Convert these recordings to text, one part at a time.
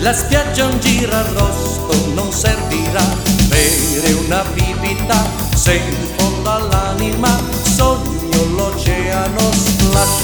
La spiaggia un girarrosto non servirà, bere una bibita se in fondo all'anima sogno l'oceano splash.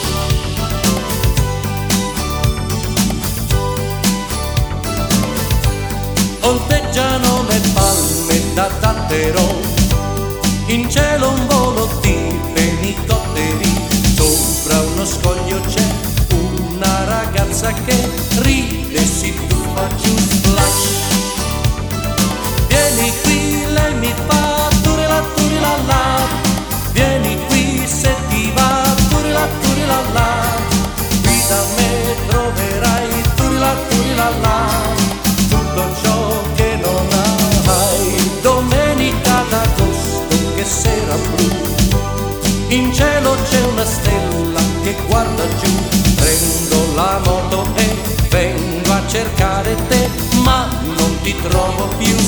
Ondeggiano le palme da dattero, in cielo un volo di fenicotteri, sopra uno scoglio c'è una ragazza che ride e si tuffa giù splash. Vieni qui, lei mi fa turila turila la, vieni qui se ti va turila turila la, qui da me troverai turila turila la, tutto ciò che non hai. Domenica d'agosto, che sera blu, in cielo c'è una stella che guarda giù, prendo la moto e vengo a cercare te, ma non ti trovo più.